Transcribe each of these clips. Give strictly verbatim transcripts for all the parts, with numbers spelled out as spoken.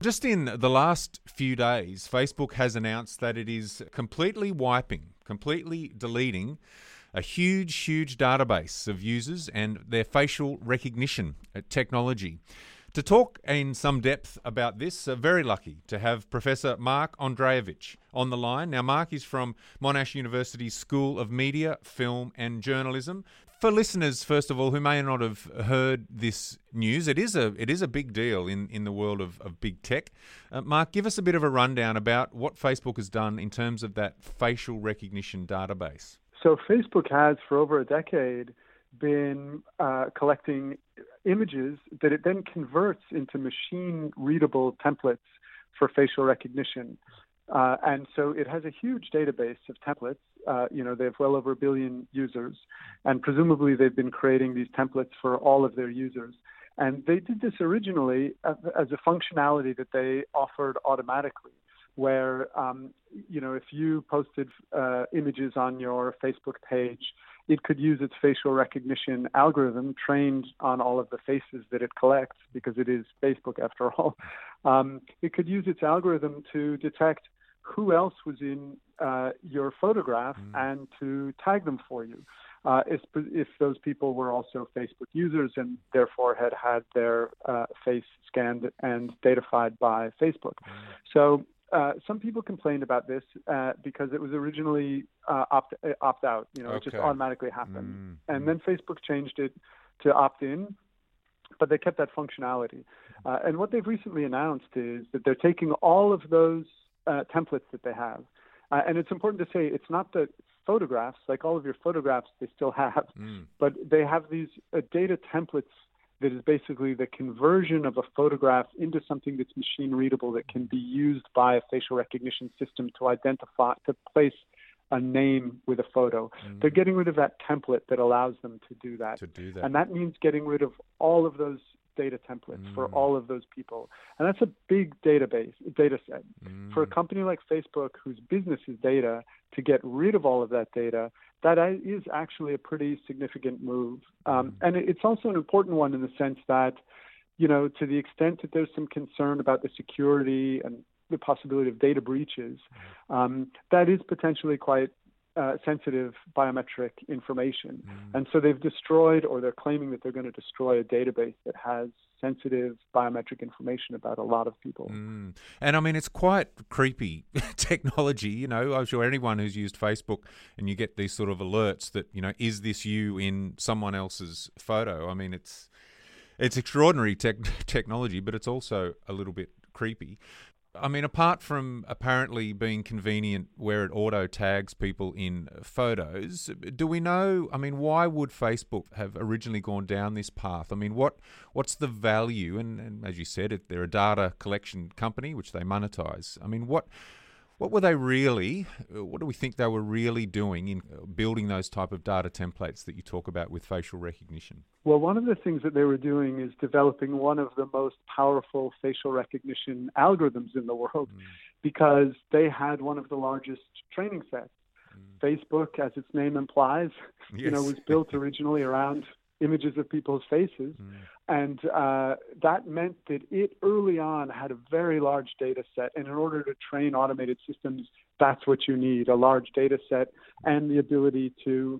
Just in the last few days, Facebook has announced that it is completely wiping, completely deleting a huge, huge database of users and their facial recognition technology. To talk in some depth about this, uh, very lucky to have Professor Mark Andreevich on the line. Now, Mark is from Monash University's School of Media, Film and Journalism. For listeners, first of all, who may not have heard this news, it is a it is a big deal in, in the world of, of big tech. Uh, Mark, give us a bit of a rundown about what Facebook has done in terms of that facial recognition database. So Facebook has, for over a decade, been uh, collecting images that it then converts into machine-readable templates for facial recognition. Uh, and so it has a huge database of templates. Uh, you know, they have well over a billion users, and presumably they've been creating these templates for all of their users. And they did this originally as, as a functionality that they offered automatically, where, um, you know, if you posted uh, images on your Facebook page, it could use its facial recognition algorithm trained on all of the faces that it collects, because it is Facebook after all. Um, it could use its algorithm to detect who else was in uh, your photograph mm. and to tag them for you. Uh, if, if those people were also Facebook users and therefore had had their uh, face scanned and datafied by Facebook. Mm. So uh, some people complained about this uh, because it was originally uh, opt, opt out. You know, okay. It just automatically happened. Mm. And then Facebook changed it to opt in, but they kept that functionality. Uh, and what they've recently announced is that they're taking all of those uh, templates that they have. Uh, and it's important to say it's not the photographs, like all of your photographs they still have, mm. but they have these uh, data templates that is basically the conversion of a photograph into something that's machine readable that can be used by a facial recognition system to identify, to place a name with a photo. Mm. They're getting rid of that template that allows them to do that. To do that. And that means getting rid of all of those data templates mm. for all of those people. And that's a big database, data set. Mm. For a company like Facebook, whose business is data, to get rid of all of that data, that is actually a pretty significant move. Um, mm. And it's also an important one in the sense that, you know, to the extent that there's some concern about the security and the possibility of data breaches, um, that is potentially quite Uh, sensitive biometric information. Mm. And so they've destroyed, or they're claiming that they're going to destroy a database that has sensitive biometric information about a lot of people. Mm. And I mean, it's quite creepy technology. You know, I'm sure anyone who's used Facebook and you get these sort of alerts that, you know, is this you in someone else's photo? I mean, it's it's extraordinary tech- technology, but it's also a little bit creepy. I mean, apart from apparently being convenient where it auto tags people in photos, do we know, I mean, why would Facebook have originally gone down this path? I mean, what what's the value? And, and as you said, it, they're a data collection company, which they monetize. I mean, what what were they really, what do we think they were really doing in building those type of data templates that you talk about with facial recognition? Well, one of the things that they were doing is developing one of the most powerful facial recognition algorithms in the world mm. because they had one of the largest training sets. Mm. Facebook, as its name implies, yes. you know, was built originally around images of people's faces. Mm. And uh, that meant that it early on had a very large data set. And in order to train automated systems, that's what you need, a large data set and the ability to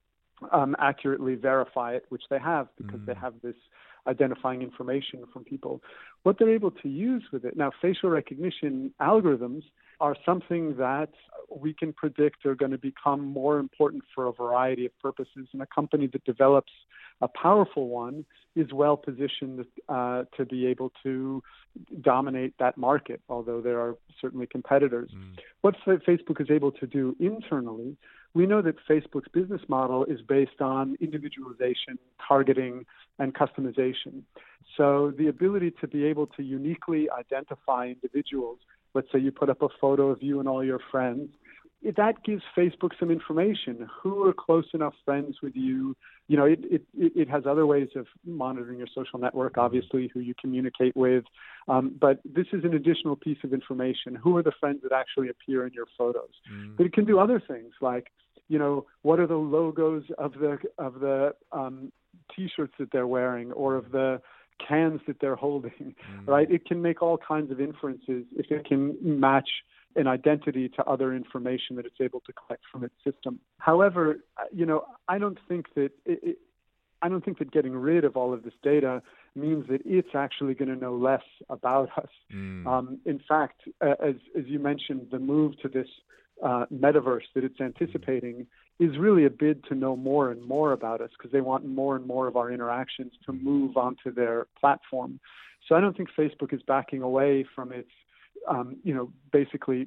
Um, accurately verify it, which they have because mm. they have this identifying information from people. What they're able to use with it, now facial recognition algorithms are something that we can predict are going to become more important for a variety of purposes, and a company that develops a powerful one is well positioned uh, to be able to dominate that market, although there are certainly competitors. Mm. What Facebook is able to do internally, we know that Facebook's business model is based on individualization, targeting, and customization. So the ability to be able to uniquely identify individuals, let's say you put up a photo of you and all your friends, that gives Facebook some information. Who are close enough friends with you? You know, it, it, it has other ways of monitoring your social network, obviously, who you communicate with. Um, but this is an additional piece of information. Who are the friends that actually appear in your photos? Mm. But it can do other things like, you know, what are the logos of the of the um, T-shirts that they're wearing, or of the cans that they're holding, mm. right? It can make all kinds of inferences if it can match an identity to other information that it's able to collect from its system. However, you know, I don't think that it, it, I don't think that getting rid of all of this data means that it's actually going to know less about us. Mm. Um, in fact, uh, as as you mentioned, the move to this uh, metaverse that it's anticipating is really a bid to know more and more about us, because they want more and more of our interactions to move onto their platform. So I don't think Facebook is backing away from its Um, you know, basically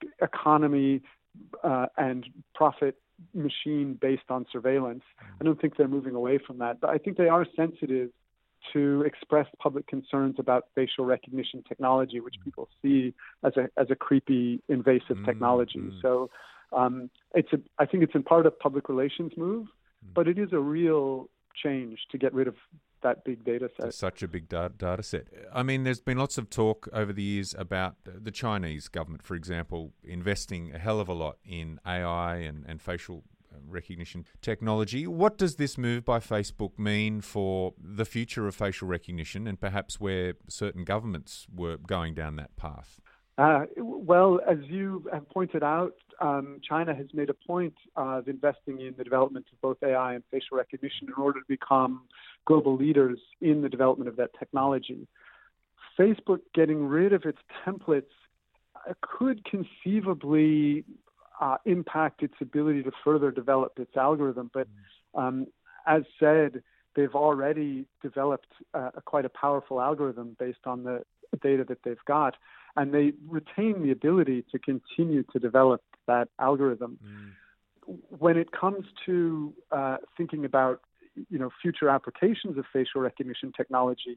economy uh, and profit machine based on surveillance. I don't think they're moving away from that, but I think they are sensitive to express public concerns about facial recognition technology, which people see as a as a creepy, invasive technology. Mm-hmm. So um, it's a, I think it's in part a public relations move, but it is a real change to get rid of that big data set. It's such a big data, data set. I mean, there's been lots of talk over the years about the Chinese government, for example, investing a hell of a lot in A I and, and facial recognition technology. What does this move by Facebook mean for the future of facial recognition, and perhaps where certain governments were going down that path? Uh, well, as you have pointed out, um, China has made a point of investing in the development of both A I and facial recognition in order to become global leaders in the development of that technology. Facebook getting rid of its templates uh, could conceivably uh, impact its ability to further develop its algorithm. But um, as said, they've already developed uh, a quite a powerful algorithm based on the data that they've got, and they retain the ability to continue to develop that algorithm. Mm. When it comes to uh, thinking about, you know, future applications of facial recognition technology,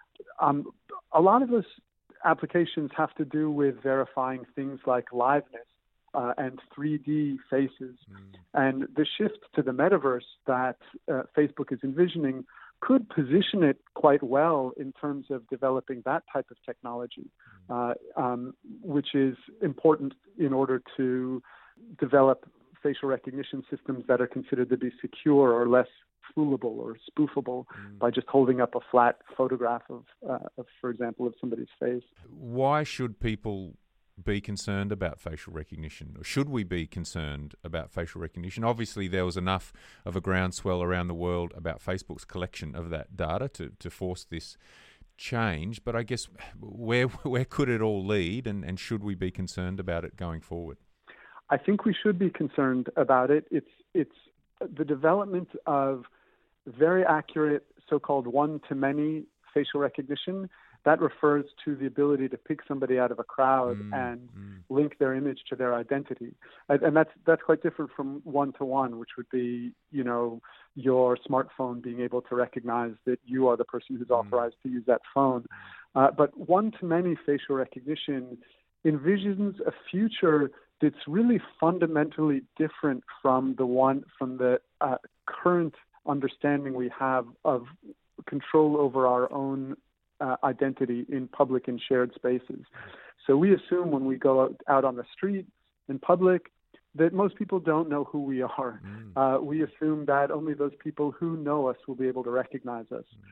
um, a lot of those applications have to do with verifying things like liveness uh, and three D faces. Mm. And the shift to the metaverse that uh, Facebook is envisioning could position it quite well in terms of developing that type of technology, uh, um, which is important in order to develop facial recognition systems that are considered to be secure or less foolable or spoofable mm. by just holding up a flat photograph of, uh, of, for example, of somebody's face. Why should people be concerned about facial recognition? Or should we be concerned about facial recognition? Obviously, there was enough of a groundswell around the world about Facebook's collection of that data to, to force this change. But I guess where where could it all lead, and, and should we be concerned about it going forward? I think we should be concerned about it. It's it's the development of very accurate so-called one-to-many facial recognition. That refers to the ability to pick somebody out of a crowd mm, and mm. link their image to their identity. And, and that's that's quite different from one-to-one, which would be, you know, your smartphone being able to recognize that you are the person who's mm. authorized to use that phone. Uh, but one-to-many facial recognition envisions a future that's really fundamentally different from the one from the uh, current understanding we have of control over our own uh, identity in public and shared spaces. So we assume when we go out, out on the street in public that most people don't know who we are. Mm. Uh, we assume that only those people who know us will be able to recognize us. Mm.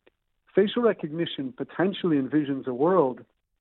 Facial recognition potentially envisions a world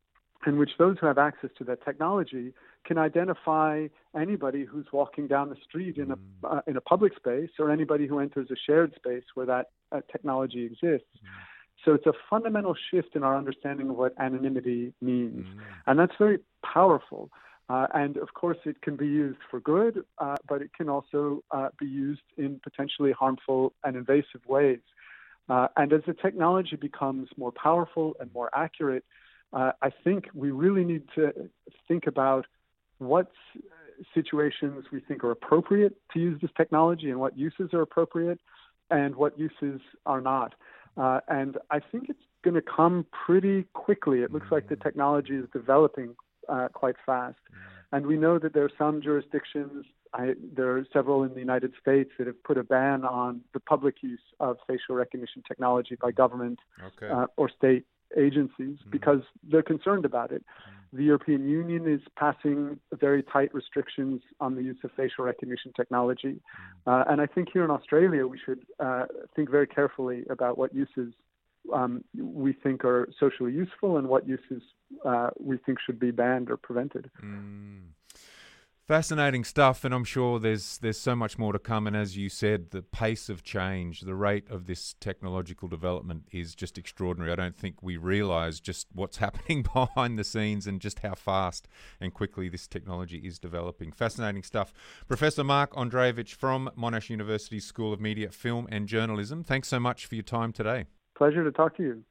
in which those who have access to that technology can identify anybody who's walking down the street in a uh, in a public space, or anybody who enters a shared space where that uh, technology exists. Mm. So it's a fundamental shift in our understanding of what anonymity means. Mm. And that's very powerful. Uh, and of course, it can be used for good, uh, but it can also uh, be used in potentially harmful and invasive ways. Uh, and as the technology becomes more powerful and more accurate, uh, I think we really need to think about what situations we think are appropriate to use this technology and what uses are appropriate and what uses are not. Uh, and I think it's going to come pretty quickly. It looks like the technology is developing uh, quite fast. And we know that there are some jurisdictions, I, there are several in the United States that have put a ban on the public use of facial recognition technology by government okay. uh, or state agencies mm. because they're concerned about it. Mm. The European Union is passing very tight restrictions on the use of facial recognition technology. Mm. Uh, and I think here in Australia, we should uh, think very carefully about what uses um, we think are socially useful and what uses uh, we think should be banned or prevented. Mm. Fascinating stuff, and I'm sure there's there's so much more to come. And as you said, the pace of change, the rate of this technological development is just extraordinary. I don't think we realise just what's happening behind the scenes and just how fast and quickly this technology is developing. Fascinating stuff. Professor Mark Ondrejevich from Monash University School of Media, Film and Journalism, thanks so much for your time today. Pleasure to talk to you.